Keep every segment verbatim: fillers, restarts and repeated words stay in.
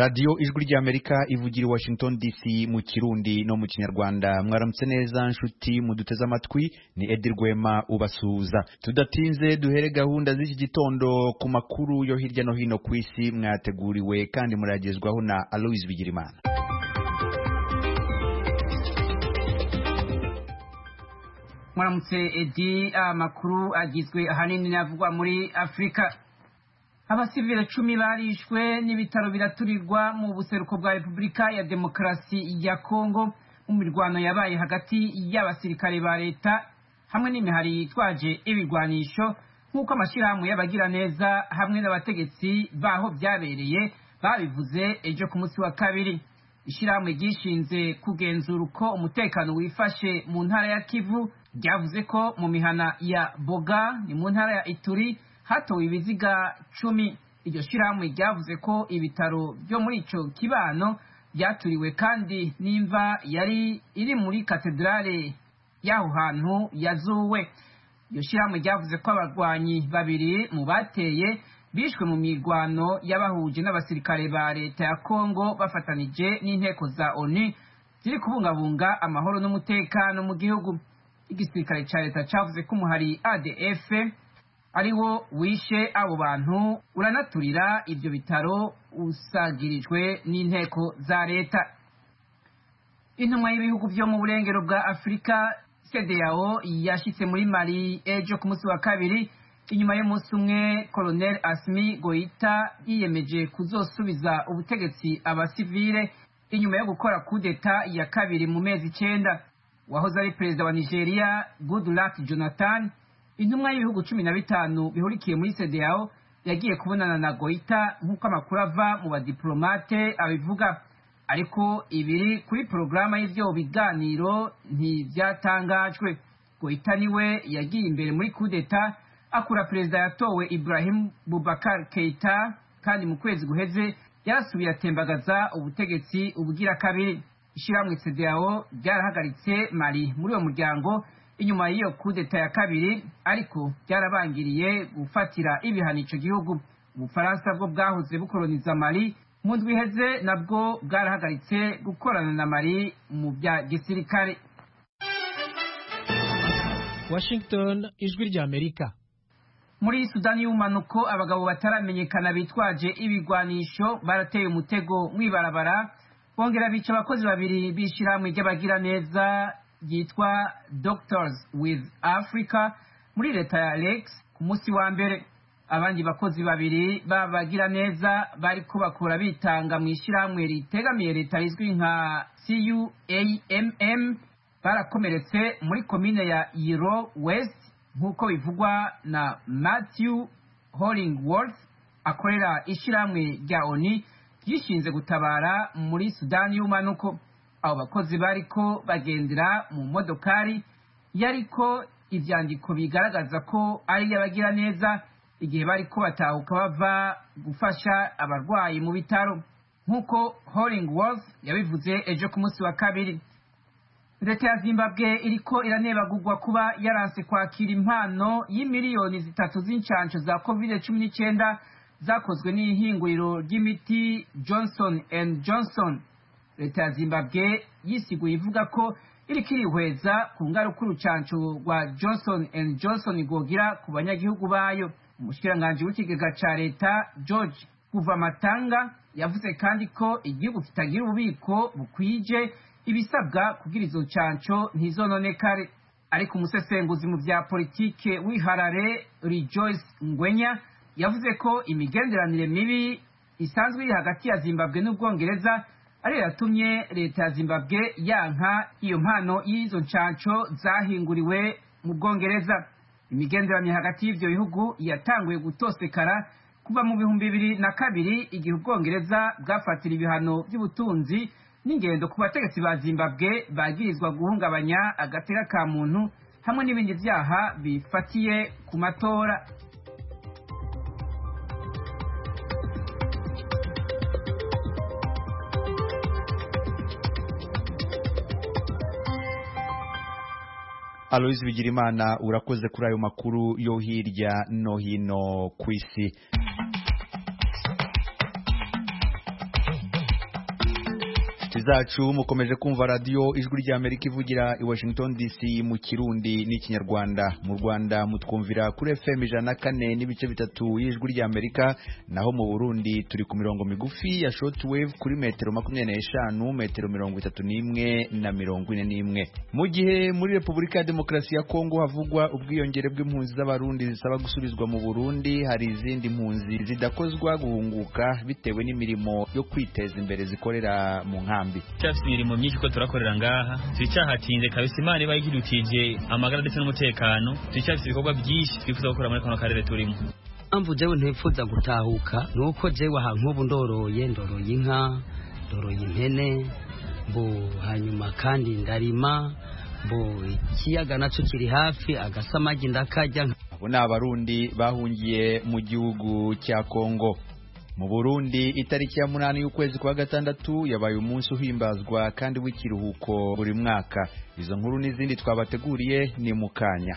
Radio Ijwi ry'Amerika ivugira i Washington D C mu Kirundi no mu Kinyarwanda. Mwaramutse neza nshuti muduteze amatwi, ni Edi Rwema ubasuhuza. Tudatinze duhere gahunda z'iki gitondo ku makuru yo hirya no hino ku isi mwateguriwe kandi muragezwaho na Alois Bigirimana. Mwaramutse Edi, amakuru agizwe ahanini navugwa muri Afrika. Abasivile cumi barishwe n'ibitaro biraturirwa mu buseruko bwa Republika ya Demokarasi ya Kongo mu mirwano yabaye hagati y'abasirikare ba leta hamwe n'imihari yitwaje ibigwanisho nk'uko amashirahamwe y'abagira neza hamwe n'abategetsi baho byabereye babivuze ejo ku munsi wa kabiri. Ishirahamwe gishinze kugenzura uko umutekano wifashe mu ntara ya Kivu ryavuze ko mu mihana ya Boga ni mu ntara ya Ituri hatowe ibiziga cumi. Iryo shirahamwe ryavuze ko ibitaro byo muri ico kibano byaturiwe kandi n'imva yari iri muri katedrale y'aho hantu yazuwe. Iryo shirahamwe ryavuze ko abarwanyi babiri mu bateye bishwe mu mirwano y'abahuje n'abasirikare ba leta ya Kongo bafatanije n'inteko za O N U ziri kubungabunga amahoro n'umutekano mu gihugu. Igisirikare ca leta cavuze ko umuhari A D F ariwo wishe abo bantu uranaturira ibyo bitaro usagirijwe n'inteko za leta. Intumwa y'ibihugu byo mu burengero bwa Afrika C D A O yashitse muri Mali ejo ku munsi wa kabiri inyuma y'umunsi umwe Colonel Assimi Goita yiyemeje kuzosubiza ubutegetsi abasivile inyuma yo gukora kudeta ya kabiri mu mezi icenda. Wahoze ari perezida wa Nigeria Goodluck Jonathan, intumwa y'ibihugu cumi na bitanu bihurikiye muri C D A O yagiye kubonana na Goita nk'uko amakuru ava mu badiplomate abivuga, ariko ibiri kuri porogaramu y'ivyo biganiro ntivyatangajwe. Goita niwe yagiye imbere muri kudeta akura perezida yatowe Ibrahim Boubacar Keita, kandi mu kwezi guheze yarasubiye atembagaza ubutegetsi ubugira kabiri. Ishiramwe C D A O ryarahagaritse Mali muri uwo muryango inyuma y'iyo kudeta ya kabiri, ariko byarabangiriye gufatira ibihano ico gihugu. Ubufaransa bwo bwahoze bukoloniza Mali mu ndwi iheze nabwo bwarahagaritse gukorana na Mali mu bya gisirikare. Washington, Ijwi ry'Amerika. Muri Sudani y'umanuko abagabo bataramenyekana bitwaje ibigwanisho barateye umutego mwibarabara bongera bica abakozi babiri bishirahamwe ry'abagira neza yitwa Doctors with Africa muri leta ya Alex ku munsi wa mbere. Abandi bakozi babiri babagira neza bari kubakora bitanga mu ishirahamwe ritegamiye leta rizwi nka C U A M M barakomeretse muri komine ya Yiro West nk'uko bivugwa na Matthew Hollingworth akorera ishirahamwe rya O N U yishinze gutabara muri Sudani y'umanuko. Abo bakozi bariko bagendera mu modokari yariko ivyandiko bigaragaza ko ari yabagira neza igihe bariko batahuka bava gufasha abarwayi mu bitaro nk'uko Hollingworth yabivuze ejo ku munsi wa kabiri. Leta ya Zimbabwe iriko iranebagurwa kuba yaranse kwakira impano y'imiliyoni zitatu z'incanco za covid cumi n'icyenda zakozwe n'ihinguriro ry'imiti Johnson and Johnson. Leta ya Zimbabwe yisiguye ivuga ko iriko irihweza ku ngaruka urucanco rwa Johnson and Johnson rwogira ku banyagihugu bayo. Umushikiranganji w'ikigega ca leta George Kuvamatanga yavuze kandi ko igihugu kitagira ububiko bukwije ibisabwa kugira izo ncanco ntizononekare. Ariko umusesenguzi mu vya politike w'iharare Rejoice Ngwenya yavuze ko imigenderanire mibi isanzwe iri hagati ya Zimbabwe n'Ubwongereza ari yatumye leta ya Zimbabwe yanka iyo mpano y'izo ncanco zahinguriwe mu Bwongereza. Imigenderanire hagati y'ivyo bihugu yatanguye gutosekara kuva mu bihumbi bibiri na kabiri igihe Ubwongereza bwafatira ibihano by'ubutunzi n'ingendo ku bategetsi ba Zimbabwe bagirizwa guhungabanya agateka ka muntu hamwe n'ibindi vyaha bifatiye ku matora. Alois Bigirimana urakoze kuri ayo makuru yo hirya no hino ku isi. zacu mukomeje kumva radio ijwi rya Amerika ivugira i Washington D C mu Kirundi n'ikinyarwanda. Mu Rwanda mutwumvira kuri F M ijana na kane n'ibice bitatu y'ijwi rya Amerika, naho mu Burundi turi ku mirongo migufi ya shortwave kuri metero makumyabiri n'eshanu, metero mirongo itatu n'imwe na mirongo ine n'imwe. Mu gihe muri Repubulika ya Demokarasi ya Kongo havugwa ubwiyongere bw'impunzi z'abarundi zisaba gusubizwa mu Burundi, hari izindi mpunzi zidakozwa guhunguka bitewe n'imirimo yo kwiteza imbere zikorera mu nkambi. Cyafite imirimo myinshi ko turakorera ngaha, twicahatinze kabisa Imana iba yigirutije amagara ndetse n'umutekano, twicafite ibikorwa byinshi twifuza gukora muri kano karere turimo. Amvu jewe ntipfuza gutahuka nuko jewe aha nk'ubu ndoroye ndoroye inka, ndoroye impene, bo hanyuma kandi ndarima, bo ikiyaga naco kiri hafi agasamagi ndakarya. Abo ni abarundi bahungiye mu gihugu cya Kongo. Mu Burundi itariki ya munani y'ukwezi kwa gatandatu yabaye umunsi uhimbazwa kandi w'ikiruhuko buri mwaka. Izo nkuru n'izindi twabateguriye ni mukanya.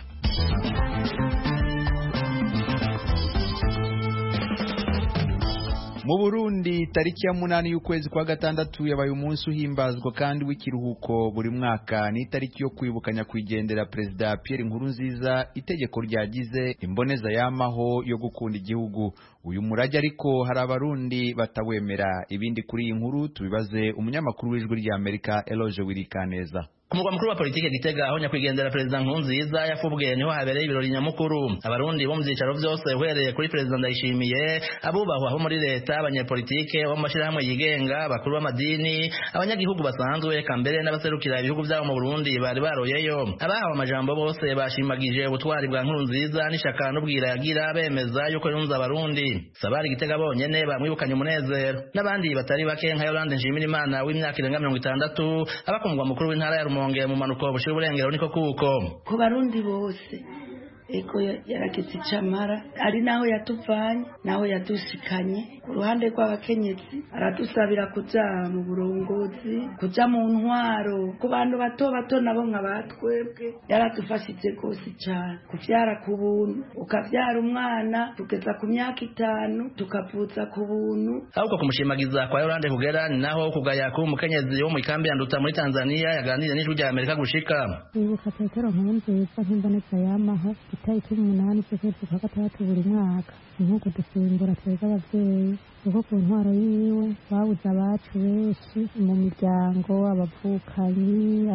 Mu Burundi tariki ya munani y'ukwezi kwa gatandatu yabaye umunsi uhimbazwa kandi w'ikiruhuko buri mwaka. Ni tariki yo kwibukanya kwigendera Perezida Pierre Nkurunziza, itegeko ryagize imboneza yamaho yo gukunda igihugu. Uyu murage ariko hari abarundi batawemera. Ibindi kuri iyi nkuru tubibaze umunyamakuru w'ijwi rya Amerika Eloge Wirikaneza. Kumugwa mukuru wa politike Gitega aho nyakwigendera Perezida Nkurunziza yafubwiye niho habereye ibirori nyamukuru. Abarundi bo mu byicaro byose uhereye kuri Perezida Ndayishimiye, abubahwa bo muri leta, abanyepolitike bo mu mashirahamwe yigenga, bakuru b'amadini, abanyagihugu basanzwe kambere n'abaserukira ibihugu byabo mu Burundi bari baroyeyo. Abahawe amajambo bose bashimagije ubutwari bwa Nkurunziza n'ishaka n'ubwira yagira bemeza yuko yunze abarundi. Sabari Gitega bonyene bamwibukanye umunezero, n'abandi batari bake nka Yolande Nshimirimana w'imyaka irenga mirongo itandatu abakumugwa mukuru w'intara ya Rumonge mu manuko bushira uburengero niko kuko ku barundi bose eko yarageze icamara, ari naho yatuvanye naho yadushikanye. Ku ruhande rw'abakenyezi aradusabira kuja mu burongozi, kuja mu ntwaro, ku bantu bato bato nabo nka batwebwe yaradufashije rwose cyane. Kuvyara ku buntu, ukavyara umwana tugeza ku myaka itanu tukavuza ku buntu. Ahubwo kumushimagiza kwa Yolande kugera ni naho kugaya ku mukenyezi wo mu ikambi ya Nduta muri Tanzania yaganiriye n'ijwi rya Amerika gushika. Ibuka Petero Nkurunziza nk'imboneza yamaho itariki umunani z'ukwezi kwa gatandatu buri mwaka, nk'uko dusimbura twebwe abavyeyi kuko ku ntwaro yiwe babuze abacu benshi mu miryango, abavukanyi,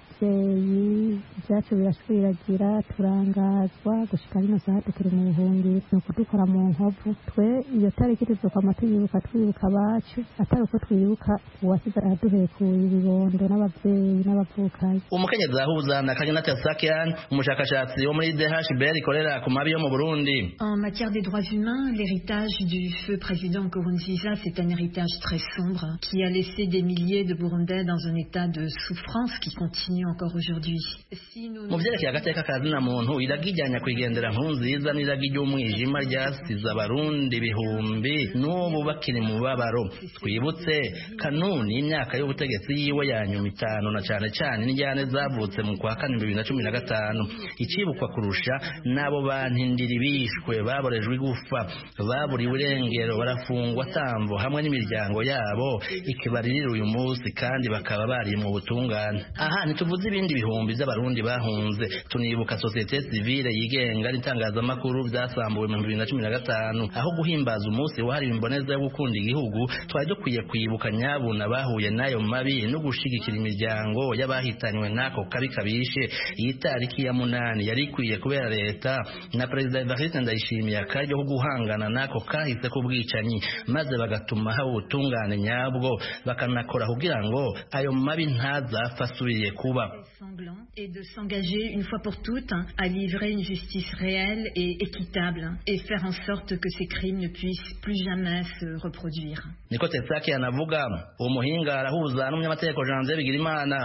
abavyeyi, ibyacu birasubiragira, turangazwa gushika bino saha tukiri mu buhungiro, ni ukudukora mu nkovu. Twe iyo tariki tuzokwama tuyibuka twibuka abacu, atari uko twibuka uwasize araduhekuye ibibondo n'abavyeyi n'abavukanyi. Umukenyezi ahuza na Kanyana Sakian, umushakashatsi wo muri D H B ikorera ku mabi yo mu Burundi. En matière des droits humains, l'héritage du feu président Nkurunziza, c'est un héritage très sombre qui a laissé des milliers de Burundais dans un état de souffrance qui continue encore aujourd'hui. Si nous... Mu vyerekeye agateka kazina muntu, iragijyanya kwigendera Nkurunziza n'iragi ry'umwijima ryasize abarundi bihumbi n'ubu bakiri mu babaro. Twibutse kanuni y'imyaka y'ubutegetsi yiwe ya nyuma itanu, na cane cane n'ijyane zavutse mu kwa kane bibiri na cumi na gatanu. Icibukwa kurusha nabo bantindiri bishwe, baborejwe igufa, baburiwe irengero, barafungwa tambo hamwe n'imiryango yabo ikibaririra uyu munsi kandi bakaba bari mu butungane. Aha ntituvuze ibindi bihumbi by'abarundi bahunze, tunibuka societe civile yigenga n'itangazamakuru byasambuwe mu bibiri na cumi na gatanu. Aho guhimbaza umunsi wahariwe imboneza yo gukunda igihugu, twari dukwiye kwibuka nyabuna bahuye nayo mabi no gushigikira imiryango y'abahitanywe nako kabi kabishe. Iyi tariki ya munani yari ikwiye kubera leta na Perezida Evariste Ndayishimiye akaryo ko guhangana nako kahise kubwicanyi, maze bagatuma hawo ubutungane nyabwo, bakanakora kugira ngo ayo mabi ntazapfa asubiriye kuba. Et de s'engager une fois pour toutes à livrer une justice réelle et équitable et faire en sorte que ces crimes ne puissent plus jamais se reproduire. Niko Tetsaki anavuga, umuhinga arahuza n'umunyamategeko Janvier Bigirimana.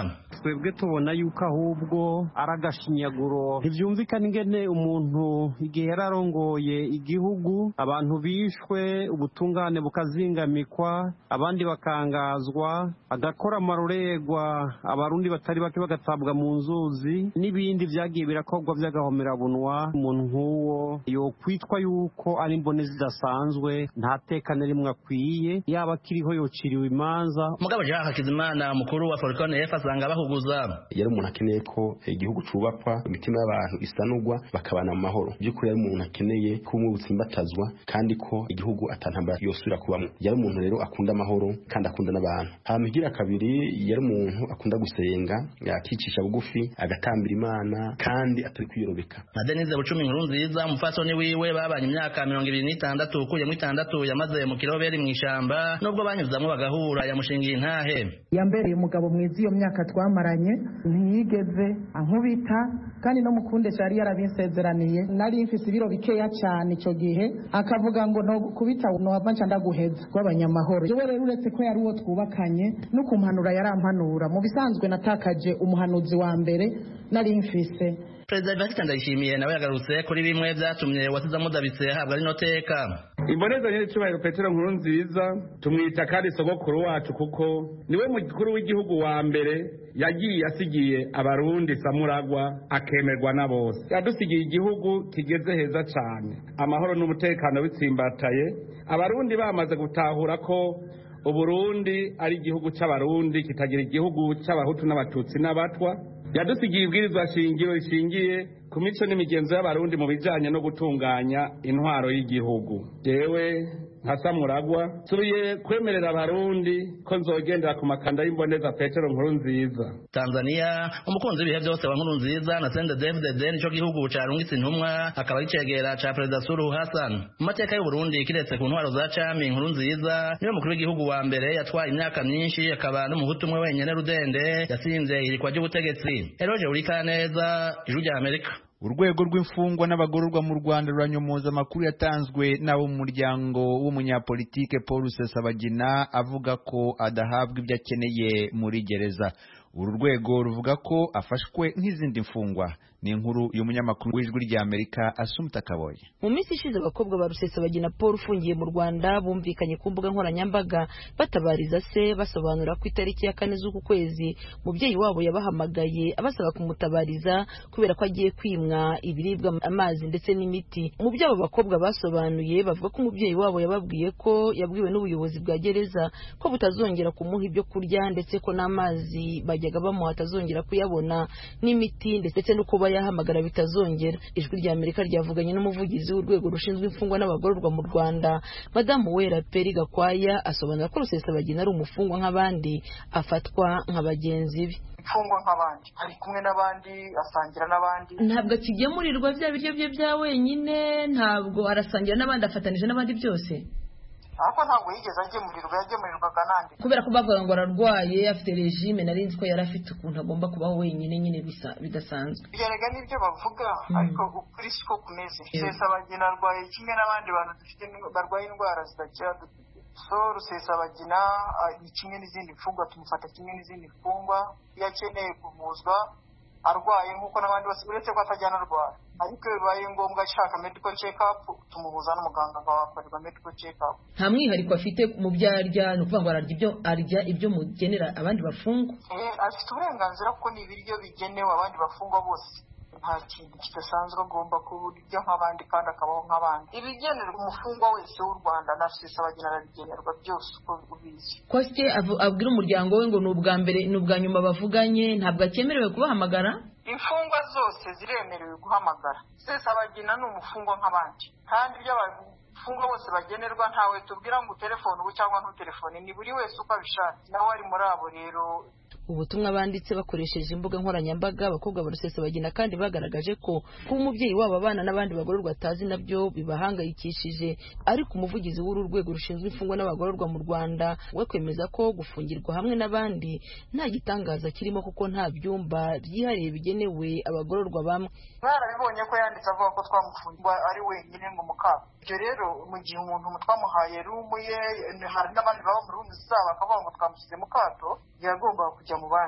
twebwe tubona yuko ahubwo aragashinyaguro ntivyumvikana ingene umuntu igihe yararongoye igihugu abantu bishwe ubutungane bukazingamikwa abandi bakangazwa agakora amarorerwa abarundi batari bake bagatabwa mu nzuzi n'ibindi vyagiye birakorwa vy'agahomerabunwa umuntu nk'uwo yokwitwa yuko ari imbone zidasanzwe nta teka na rimwe akwiye yaba akiriho yociriwe imanza. Mugabo Jean Hakizimana mukuru wa Falcon F asanga bahuguza yari umuntu akeneye ko igihugu cubakwa imitima y'abantu isanurwa bakabana mu mahoro by'ukuri yari umuntu akeneye ko umwe butsimbatazwa kandi ko igihugu atantambara yosubira kubamwe yari umuntu rero akunda amahoro kandi akunda n'abantu. Hamigira kabiri yari umuntu akunda gusenga yakicisha bugufi agatambira Imana kandi atari kwiyorobeka. Na Denise Bucumi Nkurunziza umufasoni wiwe babanye imyaka mirongo ibiri n'itandatu ukuye mu itandatu yamaze mu kiroberi mu ishamba nubwo banyuzamwe bagahura yamushingiye intahe. Yambereye umugabo mwiza iyo myaka twamaranye ntiyigeze ankubita kandi no mukunde cyari yarabinsezeraniye nari mfise ibiro bikeya cyane icyo gihe akavuga ngo no kubita no avanca ndaguheza kw'abanyamahoro. Jewe rero uretse ko yari uwo twubakanye no kumpanura yarampanura mu bisanzwe natakaje umuhanuzi wa mbere nari mfise. Perezida Evariste Ndayishimiye nawe yagarutse kuri bimwe byatumye wasiza mudabitse habwa rino teka. Imboneza ny'icubahiro Petero Nkurunziza tumwita kandi sogokuru wacu kuko niwe mukuru w'igihugu wa mbere yagiye asigiye abarundi samuragwa akemerwa na bose. Yadusigiye igihugu kigeze heza cyane amahoro n'umutekano bitsimbataye abarundi bamaze gutahura ko Uburundi ari igihugu c'abarundi kitagira igihugu c'abahutu n'abatutsi n'abatwa. Yadusigiye ibwirizwa shingiro rishingiye ku mico n'imigenzo y'abarundi mu bijanye no gutunganya intwaro y'igihugu. Jewe nka Samuragwa tuye kwemerera abarundi ko nzogendera ku makanda y'imboneza Petero Nkurunziza. Tanzania umukunzi w'ibihe byose wa Nkurunziza na Sende David Den ico gihugu carungitse intumwa akaba icegera ca Perezida Suluhu Hassan. Mu mateka y'u Burundi kiretse ku ntwaro za Cami Nkurunziza niwe mukuru w'igihugu wa mbere yatwaye imyaka myinshi akaba n'umuhutu umwe wenyene rudende yasinze irikwa ry'ubutegetsi. Eroje Urikaneza Ijwi rya Amerika. Urwego rw'imfungwa n'abagororwa mu Rwanda ruranyomoza amakuru yatanzwe n'abo mu muryango w'umunyapolitike Paul Rusesabagina avuga ko adahabwa ibyo akeneye muri gereza. Uru rwego ruvuga ko afashwe nk'izindi mfungwa. Ni inkuru y'umunyamakuru w'Ijwi rya Amerika Assumpta Kaboye. Mu minsi ishize abakobwa ba Rusesabagina Paul ufungiye mu Rwanda bumvikanye ku mbuga nkoranyambaga batabariza se basobanura ko itariki ya kane z'uku kwezi mubyeyi wabo yabahamagaye abasaba kumutabariza kubera ko agiye kwimwa ibiribwa amazi ndetse n'imiti. Mu byo abo bakobwa basobanuye bavuga ko umubyeyi wabo yababwiye ko yabwiwe n'ubuyobozi bwa gereza ko butazongera kumuha ibyo kurya ndetse ko n'amazi bajyaga bamuha atazongera kuyabona n'imiti ndetse no kuba yahamagara bitazongera. Ijwi rya Amerika ryavuganye n'umuvugizi w'urwego rushinzwe imfungwa n'abagororwa mu Rwanda Madamu Wera Peri Gakwaya asobanura ko Rusesabagina ari umufungwa nk'abandi afatwa nka bagenzi be. Imfungwa nk'abandi ari kumwe n'abandi asangira n'abandi ntabwo akigemurirwa bya biryo bye bya wenyine ntabwo arasangira n'abandi afatanije n'abandi byose ariko ntabwo yigeze agemurirwa yagemurirwaga nande kubera ko bavuga ngo ararwaye afite regime nari nzi ko yari afite ukuntu agomba kubaho wenyine nyine bisa bidasanzwe byaraga nibyo bavuga ariko ukuri siko kumeze Rusesabagina arwaye kimwe n'abandi bantu dufite barwaye indwara zidakira so Rusesabagina ni kimwe n'izindi mfungwa tumufata kimwe n'izindi mfungwa yakeneye kuvuzwa arwaye nk'uko n'abandi bose uretse ko atajyana arwara ariko bibaye ngombwa ashaka medical check up tumuhuza n'umuganga akabakorerwa medical check up. Nta mwihariko afite mu byarya no kuvuga ngo ararya ibyo arya ibyo mugenera abandi bafungwa. Eh afite uburenganzira ko ni ibiryo bigenewe abandi bafungwa bose nta kintu kidasanzwe agomba kuburyo nk'abandi kandi akabaho nk'abandi. Ibigenerwa umufungwa wese w'u Rwanda na Rusesabagina arabigenerwa byose uko ubizi. Koste abwira umuryango we ngo n'ubwa mbere n'ubwa nyuma bavuganye ntabwo akemerewe kubahamagara. Imfungwa zose ziremerewe guhamagara. Rusesabagina ni umufungwa nk'abandi kandi ibyo abafungwa bose bagenerwa ntawe tubwira ngo telefone ubu cyangwa ntutelefone ni buri wese uko abishatse nawe ari muri abo rero. Ubutumwa banditse bakoresheje imbuga nkoranyambaga abakobwa ba Rusesabagina kandi bagaragaje ko kuba umubyeyi wabo abana n'abandi bagororwa atazi nabyo bibahangayikishije ariko umuvugizi w'uru rwego rushinzwe imfungwa n'abagororwa mu Rwanda we kwemeza ko gufungirwa hamwe n'abandi nta gitangaza kirimo kuko nta byumba byihariye bigenewe abagororwa bamwe. Barabibonye ko yanditse avuga ko twamufungwa ari wenyine ngo mukaba ibyo rero mu gihe umuntu twamuhaye rumu ye hari n'abandi baba mu rundi zaba akavuga ngo twamushyize mu kato yagomba kujya mu bandi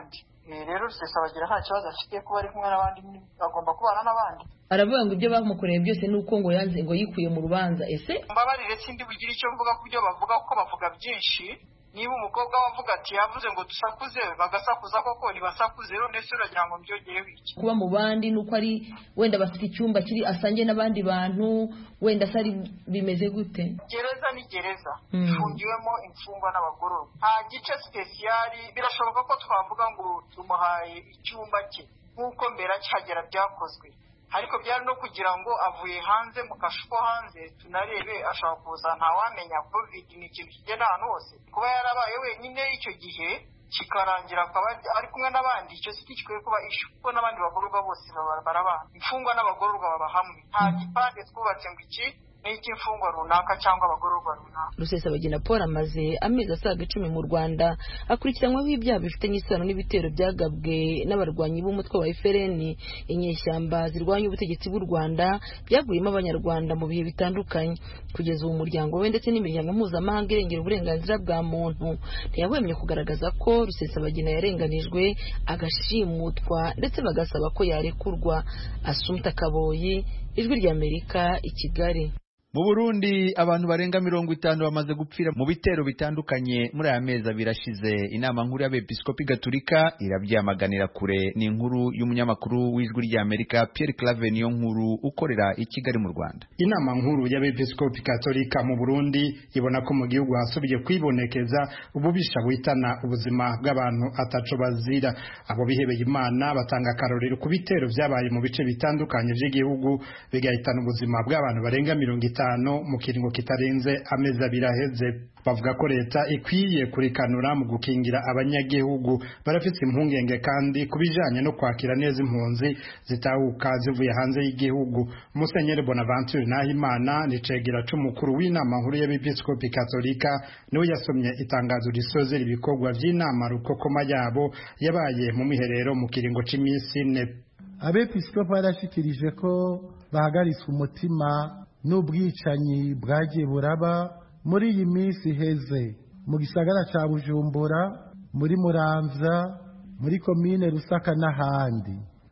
rero Rusesabagina nta kibazo afite kuba ari kumwe n'abandi, agomba kubana n'abandi. Aravuga ngo ibyo bamukoreye byose nuko ngo yanze ngo yikuye mu rubanza. Ese mbabarire sindi bugira icyo mvuga ku byo bavuga kuko bavuga byinshi. Niba umukobwa wavuga ati yavuze ngo dusakuze bagasakuza koko nibasakuze, rero ndetse uragira ngo mbyogere wiki kuba mu bandi nuko ari wenda bafite icyumba kiri asange n'abandi bantu, wenda sari bimeze gute? Gereza ni gereza ifungiwemo mm. imfungwa n'abagororwa, nta gice spesiyali. Birashoboka ko twavuga ngo tumuhaye icyumba cye nk'uko mbere cyagera byakozwe, ariko byari no kugira ngo avuye hanze mu kashuko hanze tunarebe ashaka kuza, ntawamenya covid ni ikintu kigenda ahantu hose. Kuba yarabaye wenyine icyo gihe kikarangira akaba ari kumwe n'abandi, icyo si gikwiye kuba ishu kuko n'abandi bagororwa bose barabana. Imfungwa n'abagororwa baba hamwe, nta gipande twubatse ngo iki n'iki imfungwa runaka cyangwa abagororwa runaka. Rusesabagina Paul amaze amezi asaga icumi mu Rwanda akurikiranyweho ibyaha bifitanye isano n'ibitero byagabwe n'abarwanyi b'umutwe wa F R N, inyeshyamba zirwanya ubutegetsi bw'u Rwanda byaguyemo abanyarwanda mu bihe bitandukanye. Kugeza ubu umuryango we ndetse n'imiryango mpuzamahanga irengera uburenganzira bwa muntu ntiyahwemye kugaragaza ko Rusesabagina yarenganijwe, agashimutwa ndetse bagasaba ko yarekurwa. Assumpta Kaboyi, Ijwi ry'Amerika, i Kigali. Mu Burundi abantu barenga mirongo itanu bamaze gupfira mu bitero bitandukanye muri aya mezi abiri ashize. Inama nkuru y'Abepiskopi Gatolika irabyamaganira kure. Ni inkuru y'umunyamakuru w'Ijwi ry'Amerika Pierre Claver niyo nkuru ukorera i Kigali mu Rwanda. Inama nkuru y'Abepiskopi Gatolika mu Burundi ibona ko mu gihugu hasubiye kwibonekeza ububisha buhitana ubuzima bw'abantu ataco bazira. Abo bihebeye Imana batanga akarorero ku bitero vyabaye mu bice bitandukanye by'igihugu bigahitana ubuzima bw'abantu barenga mirongo itanu mu kiringo kitarenze amezi abiri aheze. Bavuga ko leta ikwiye kurikanura mu gukingira abanyagihugu. Barafite impungenge kandi kubijanye no kwakira neza impunzi zitahuka zivuye hanze y'igihugu. Musenyeri Bonaventure Nahimana ni cegera c'umukuru w'inama nkuru y'Abepiskopi Katolika niwe yasomye itangazo risozera ibikorwa vy'inama rukokoma yabo yabaye mu miherero mu kiringo c'imisi ine. Abepiskopi barashikirije ko bahagaritse umutima n'ubwicanyi bwagiye buraba muri iyi minsi heze mu gisagara ca Bujumbura, muri Muramvya, muri komine Rusaka n'ahandi.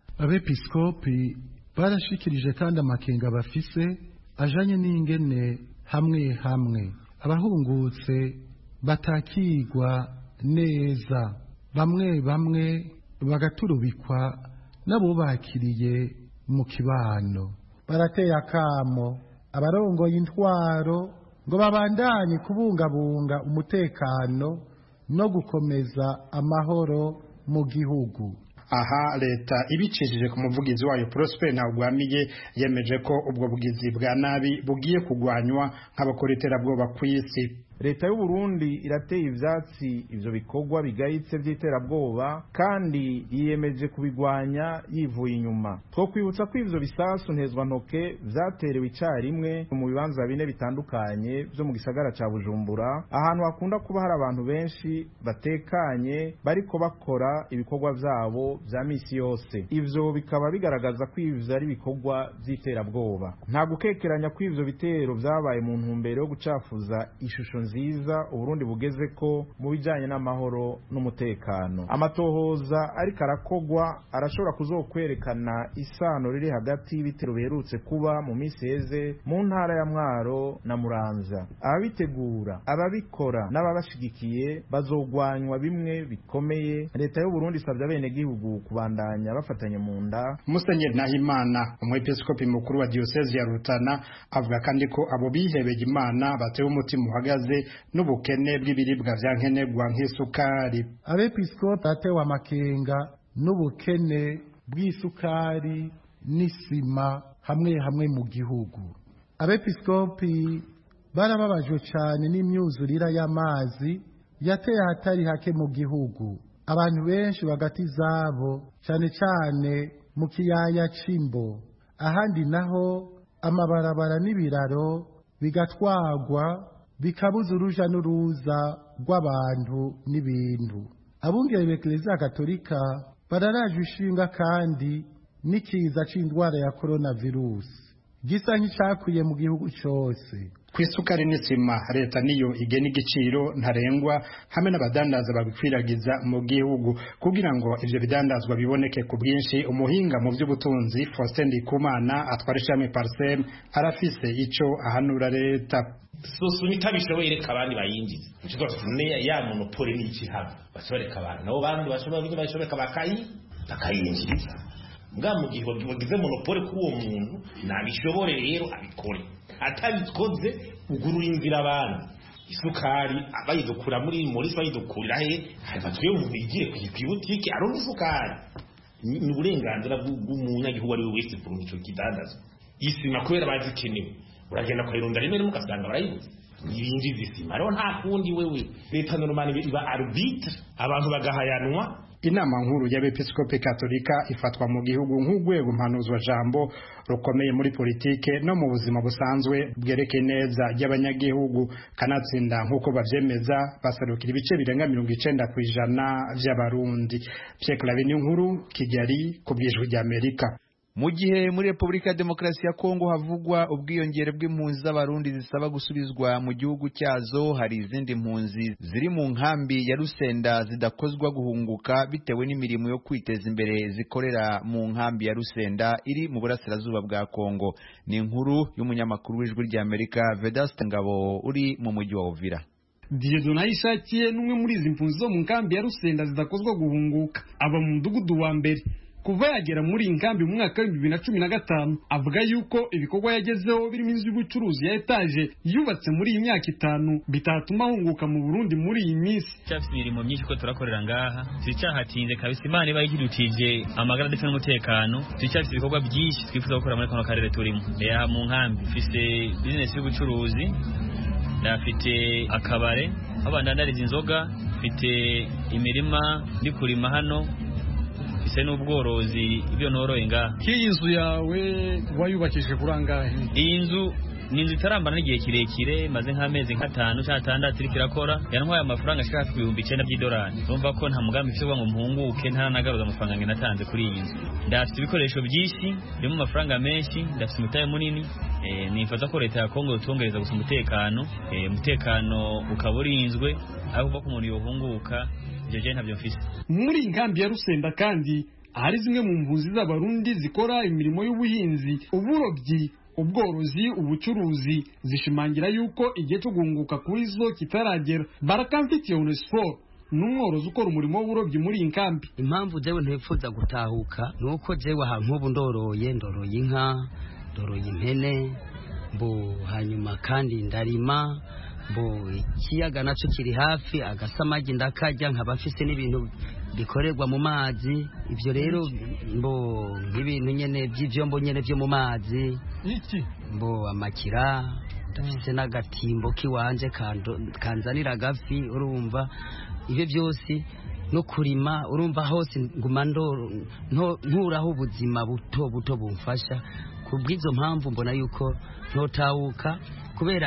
Abepiskopi barashikirije kandi amakenga bafise ajanye n'ingene hamwe hamwe abahungutse batakigwa neza, bamwe bamwe bagaturubikwa nabo bakiriye mu kibano. Barateye akamo abarongoye intwaro ngo babandanye kubungabunga umutekano no gukomeza amahoro mu gihugu. Aha leta ibicishije ku muvugizi wayo Prosper Ntagwamiye yemeje ko ubwo bugizi bwa nabi bugiye kugwanywa nk'abakoriterabwoba ku isi. Leta y'u Burundi irateye ivyatsi ivyo bikorwa bigayitse vy'iterabwoba kandi yiyemeje kubigwanya yivuye inyuma. Two kwibutsa ko ivyo bisasu ntezwa ntoke vyaterewe icarimwe mu bibanza bine bitandukanye vyo mu gisagara ca Bujumbura, ahantu hakunda kuba hari abantu benshi batekanye bariko bakora ibikorwa vyabo vya misi yose. Ivyo bikaba bigaragaza ko ivyo ari ibikorwa vy'iterabwoba. Nta gukekeranya ko ivyo bitero vyabaye mu ntumbero yo gucafuza ishusho nziza Uburundi bugeze ko mu bijanye n'amahoro n'umutekano. Amatohoza ariko arakogwa arashobora kuzokwerekana isano riri hagati y'ibitero biherutse kuba mu misi heze mu ntara ya Mwaro na Muramvya. Ababitegura, ababikora n'ababashigikiye bazogwanywa bimwe bikomeye. Leta y'u Burundi isabye abene gihugu kubandanya bafatanye mu nda. Musenyeri Nahimana umwepiskopi mukuru wa diocese ya Rutana avuga kandi ko abo bihebeye Imana batewe umutima uhagaze n'ubukene bw'ibiribwa vya nkenerwa nk'isukari. Abepiskopi batewe amakenga n'ubukene bw'isukari n'isima hamwe hamwe mu gihugu. Abepiskopi barababajwe cyane n'imyuzurira y'amazi yateye ahatari hake mu gihugu. Abantu benshi bagati zabo cyane cyane mu kiyaya c'Imbo, ahandi naho amabarabara n'ibiraro bigatwagwa bikabuza uruja n'uruza rw'abantu n'ibintu. Abungere b'Eklezia Katolika bararaje ishinga kandi n'ikiza c'indwara ya coronavirus gisa nk'icakwiye mu gihugu cyose. ku isukari n'isima leta niyo igena igiciro ntarengwa hamwe n'abadandaza babikwiragiza mu gihugu kugira ngo ivyo bidandazwa biboneke ku bwinshi. Umuhinga mu by'ubutunzi Faustin Ndikumana atwara ishami Parsem arafise ico ahanura leta. Soso nitabishoboye reka abandi bayinjiza nicyo tune ya monopole n'iki haba bashoboreka abantu nabo bandi bashobora bashobora bakayi bakayinjiriza mbwa mu gihe bagize monopole kuri uwo muntu nabishobore rero abikore atabikoze ugurura inzira abantu isukari abayidukura muri muri bayidukurira he hafatwe umuntu igiye kwibutike aronka isukari ni uburenganzira bw'umunyagihugu ari we wese kuri icyo kidandaza isima kubera bazikenewe uragenda kwirunda rimwe rimwe ugasanga barayibuze yinjiza isima rero nta kundi wewe leta normani iba arbitre abantu bagahayanwa. Inama nkuru y'abepiskopi katolika ifatwa mu gihugu nk'urwego mpanuzwa jambo rukomeye muri politike no mu buzima busanzwe bwereke neza y'abanyagihugu kanatsinda nk'uko bavyemeza basarukira ibice birenga mirongo icenda kw'ijana vy'abarundi. Pierre Claver nkuru Kigali ku bw'ijwi ry'Amerika. Mu gihe muri Repubulika ya Demokarasi ya Kongo havugwa ubwiyongere bw'impunzi z'abarundi zisaba gusubizwa mu gihugu cyazo, hari izindi mpunzi ziri mu nkambi ya Rusenda zidakozwa guhunguka bitewe n'imirimo yo kwiteza imbere zikorera mu nkambi ya Rusenda iri mu burasirazuba bwa Kongo. Ni inkuru y'umunyamakuru w'ijwi ry'Amerika Vedaste Ngabo uri mu mujyi wa Uvira. Dieudonne Ishakiye n'umwe muri izi mpunzi zo mu nkambi ya Rusenda zidakozwa guhunguka aba mu mudugudu wa mbere kuva yagera muri inkambi mu mwaka wa bibiri na cumi na gatanu. Avuga yuko ibikorwa yagezeho birimo inzu y'ubucuruzi ya etaje yubatse muri iyi myaka itanu bitatuma ahunguka mu Burundi muri iyi minsi. Cyafite imirimo myinshi ko turakorera ngaha sicyahatinze kabisa. Imana iba yigirutije amagara ndetse n'umutekano. Cyafite ibikorwa byinshi twifuza gukora muri kano karere turimo. Ya mu nkambi ufise business y'ubucuruzi, ndafite akabare abandandariza inzoga, mfite imirima ndi kurima hano, ise n'ubworozi ibyo noroye ngaha. Iyi nzu yawe wayubakishije kurangahe? Iyi nzu ni inzu itarambana n'igihe kirekire, maze nk'amezi nk'atanu cyangwa atandatu iriko irakora, yantwaye amafaranga ashika ku bihumbi icenda by'idolari. Urumva ko nta mugambi mfite ngo mpunguke ntaranagaruza amafaranga nge natanze kuri iyi nzu. Ndafite ibikoresho byinshi birimo amafaranga menshi, ndafite umutahe munini. Eh, nifuza ko leta ya Kongo yotongereza gusa umutekano, eh, umutekano ukaba urinzwe aho ko umuntu yohunguka. Muri inkambi ya Rusenda kandi hari zimwe mu mpunzi z'abarundi zikora imirimo y'ubuhinzi, uburobyi, ubworozi, ubucuruzi, zishimangira yuko igihe cyo guhunguka kuri zo kitaragera. Barakamfitiye Onesphore n'umworozi ukora umurimo w'uburobyi muri inkambi. Impamvu jewe ntipfuza gutahuka nuko jewe aha nk'ubu ndoroye ndoroye inka, ndoroye impene, mbo hanyuma kandi ndarima, bo ikiyaga naco kiri hafi, agasamagi ndakarya, nkaba mfise n'ibintu bikorerwa mu mazi. Ivyo rero mbo nk'ibintu nyene by'ivyombo nyene byo mu mazi, iki mbo amakira, ndafise n'agatimbo kiwanje kanzanira agafi. Urumva ivyo byose no kurima, urumva hose nguma ndoro nturaho ubuzima buto buto bumfasha. Kubw'izo mpamvu mbona yuko ntotawuka, kubera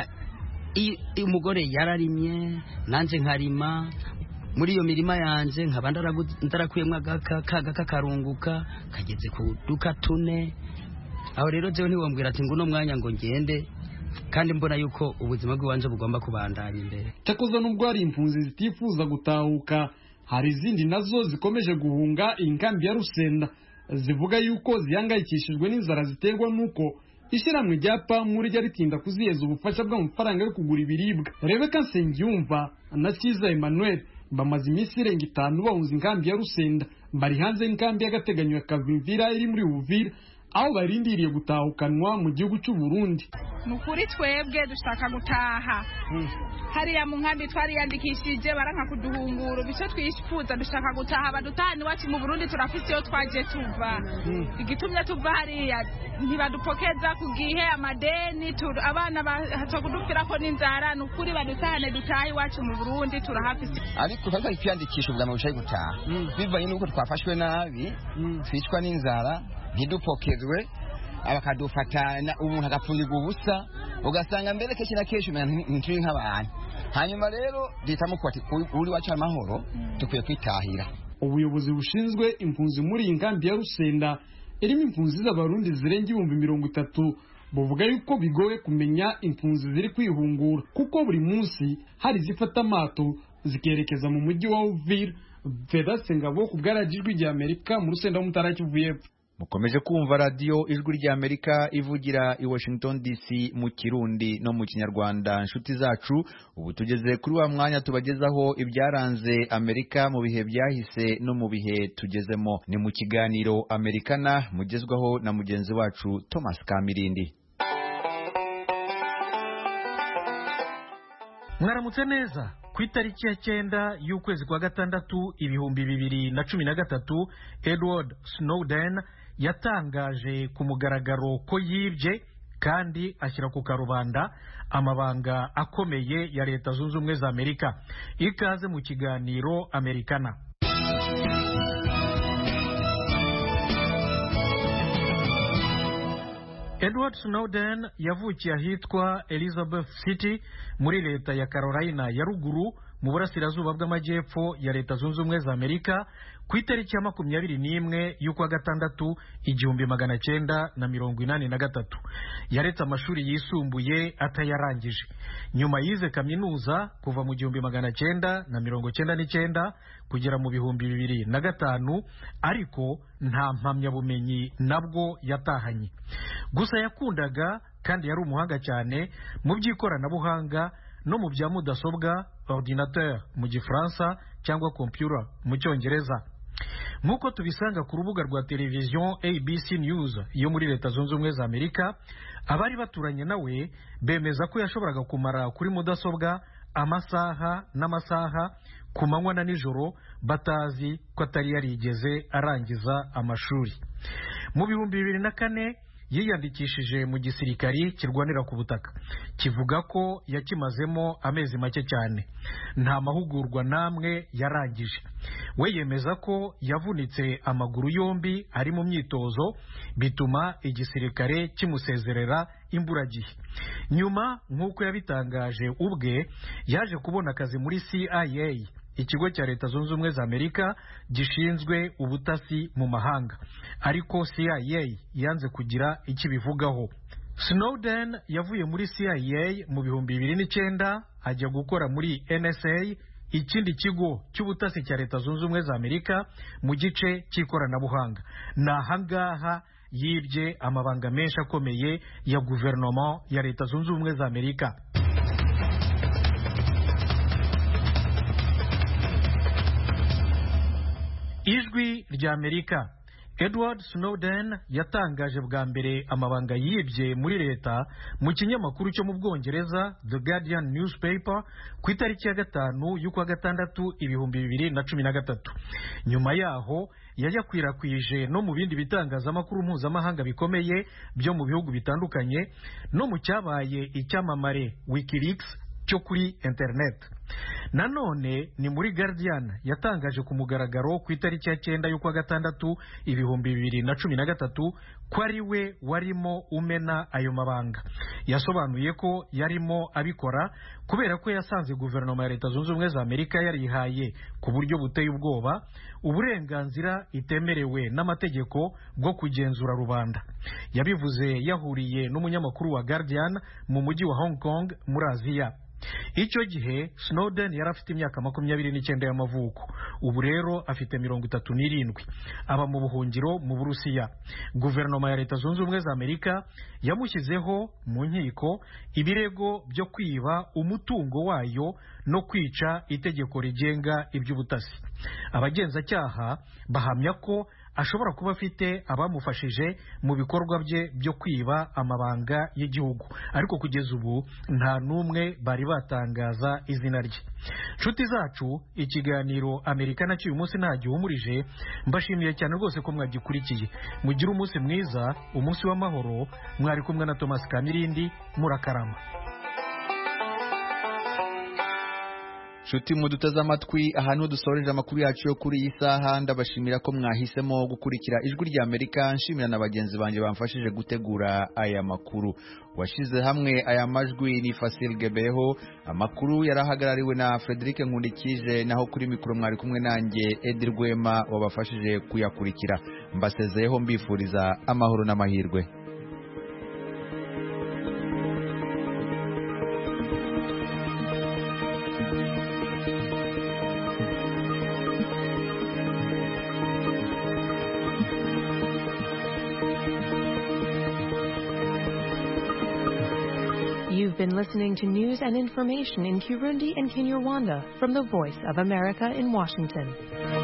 iyo umugore yararimye nanje nkarima muri iyo mirima yanje, nkaba ndarakuyemwo agaka kagaka karunguka kageze ku duka tune. Aho rero jewe ntiwombwira ati nguno mwanya ngo ngende, kandi mbona yuko ubuzima bw'iwanje bugomba kubandanya imbere. Cyakoze nubwo hari impunzi zitifuza gutahuka, hari izindi nazo zikomeje guhunga inkambi ya Rusenda, zivuga yuko zihangayikishijwe n'inzara ziterwa nuko ishyirahamwe rya Pamuri rya ritinda kuziyeza ubufasha bw'amafaranga yo kugura ibiribwa. Rebeka Nsengiyumva na Kiza Emmanuel bamaze iminsi irenga itanu bahunze inkambi ya Rusenda, bari hanze y'inkambi y'agateganyo ya Kavimvira iri muri Uvira, aho barindiriye gutahukanwa mu gihugu cy'u Burundi. Nukuri twebwe dushaka gutaha. Hmm. Hariya mu nkambi twariyandikishije baranka kuduhungura, bico twifuza dushaka gutaha, badutahana iwacu mu Burundi turafise yo twaje tuva. Hmm. Igitumye tuva hariya ntibadupokeza ku gihe, amadeni abana batokudupfira ko n'inzara. Nukuri badutahane dutaha iwacu mu Burundi turahafise. Ariko kandi kwiyandikisha ubwa mu bicaye gutaha. Hmm. Bivanye nuko twafashwe nabi, hmm. twicwa n'inzara, ntidupokezwe, abakadufatana umuntu agapfunyirwa ubusa, ugasanga mbere kenshi na kenshi ntituri nk'abantu. Hanyuma rero ditamo ko ati uri wacu amahoro dukwiye kwitahira. Ubuyobozi bushinzwe impunzi muri inkambi ya Rusenda irimo impunzi z'abarundi zirenga ibihumbi mirongo itatu buvuga yuko bigoye kumenya impunzi ziri kwihungura kuko buri munsi hari zifata amato zikerekeza mu mujyi wa Uvira. Vedaste Ngabo ku bwarajijwi rya Amerika mu rusenda w'Umutara Kivu y'Epfo. Mukomeje kumva radio ijwi rya Amerika ivugira i Washington D C mu Kirundi no mu Kinyarwanda. Nshuti zacu, ubu tugeze kuri wa mwanya tubagezaho ibyaranze Amerika mu bihe byahise no mu bihe tugezemo. Ni mu kiganiro Amerikana mugezwaho na mugenzi wacu Thomas Kamirindi. Mwaramutse neza. Ku itariki ya cyenda y'ukwezi kwa gatandatu ibihumbi bibiri na cumi na gatatu, Edward Snowden yatangaje ku mugaragaro ko yibye kandi ashyira ku karubanda amabanga akomeye ya Leta Zunze Ubumwe za Amerika. Ikaze mu kiganiro Amerikana. Edward Snowden yavukiye ahitwa Elizabeth City muri leta ya Carolina ya ruguru mu burasirazuba bw'amajyepfo ya Leta Zunze Ubumwe za Amerika ku itariki ya makumyabiri n'imwe y'ukwa gatandatu igihumbi magana cyenda na mirongo inani na gatatu. Yaretse amashuri yisumbuye atayarangije. Nyuma yize kaminuza kuva mu gihumbi magana cyenda na mirongo cyenda n'icyenda kugera mu bihumbi bibiri na gatanu, ariko nta mpamyabumenyi nabwo yatahanye. Gusa yakundaga kandi yari umuhanga cyane mu by'ikoranabuhanga no mu bya mudasobwa, ordinateur mu gifaransa cyangwa computer mu cyongereza. Nk'uko tubisanga ku rubuga rwa televiziyo A B C News yo muri Leta Zunze Ubumwe za Amerika, abari baturanye nawe bemeza ko yashoboraga kumara kuri mudasobwa amasaha n'amasaha ku manywa na nijoro batazi ko atari yarigeze arangiza amashuri. Mu bihumbi bibiri na kane yiyandikishije mu gisirikari kirwanira ku butaka. Kivuga ko yakimazemo amezi make cyane. Nta mahugurwa namwe yarangije. We yemeza ko yavunitse amaguru yombi ari mu myitozo bituma igisirikare kimusezerera imburagihe. Nyuma nk'uko yabitangaje ubwe, yaje kubona akazi muri C I A, ikigo cya Leta Zunze Ubumwe za Amerika gishinzwe ubutasi mu mahanga, ariko C I A yanze kugira ikibivugaho. Snowden yavuye muri C I A mu bihumbi bibiri n'icyenda ajya gukora muri N S A, ikindi kigo cy'ubutasi cya Leta Zunze Ubumwe za Amerika mu gice cy'ikoranabuhanga. Nahangaha yibye amabanga menshi akomeye ya guverinoma ya Leta Zunze Ubumwe za Amerika. Ijwi rya Amerika. Edward Snowden yatangaje bwa mbere amabanga yibye muri leta mu kinyamakuru cyo mu Bwongereza The Guardian newspaper ku itariki ya gatanu y'ukwa gatandatu ibihumbi bibiri na cumi na gatatu. Nyuma yaho yayakwirakwije no mu bindi bitangazamakuru mpuzamahanga bikomeye byo mu bihugu bitandukanye no mu cyabaye icyamamare WikiLeaks cyo kuri internet. Nanone ni muri Guardian yatangaje ku mugaragaro ku itariki ya cyenda y'ukwa gatandatu ibihumbi bibiri na cumi na gatatu ko ari we warimo umena ayo mabanga. Yasobanuye ko yarimo abikora kubera ko yasanze guverinoma ya Leta Zunze Ubumwe za Amerika yarihaye ku buryo buteye ubwoba uburenganzira itemerewe n'amategeko bwo kugenzura rubanda. Yabivuze yahuriye n'umunyamakuru wa Guardian mu mujyi wa Hong Kong muri Aziya. Icyo gihe Snowden yari afite imyaka makumyabiri n'icyenda y'amavuko. Ubu rero afite mirongo itatu n'irindwi. Aba mu buhungiro mu Burusiya. Guverinoma ya Leta Zunze Ubumwe za Amerika yamushyizeho mu nkiko ibirego byo kwiba umutungo wayo no kwica itegeko rigenga iby'ubutasi. Abagenzacyaha bahamya ko ashobora kuba afite abamufashije mu bikorwa bye byo kwiba amabanga y'igihugu, ariko kugeza ubu nta n'umwe bari batangaza izina rye. Nshuti zacu, ikiganiro Amerikana cy'uyu munsi nta gihumurije. Mbashimiye cyane rwose ko mwagikurikiye. Mugire umunsi mwiza, umunsi w'amahoro. Mwari kumwe na Thomas Kamirindi. Murakarama. Shuti muduteze amatwi, ahantu dusoreje amakuru yacu yo kuri iyi saha. Ndabashimira ko mwahisemo gukurikira ijwi rya Amerika. Nshimira na bagenzi banjye bamfashije gutegura aya makuru. Washize hamwe aya majwi ni Fasil Gebeho. Amakuru yarahagarariwe na Frederic Nkundikije, naho kuri mikoro mwari kumwe nanjye Edi Rwema wabafashije kuyakurikira. Mbasezeyeho mbifuriza amahoro n'amahirwe. been listening to news and information in Kirundi and Kinyarwanda from the Voice of America in Washington.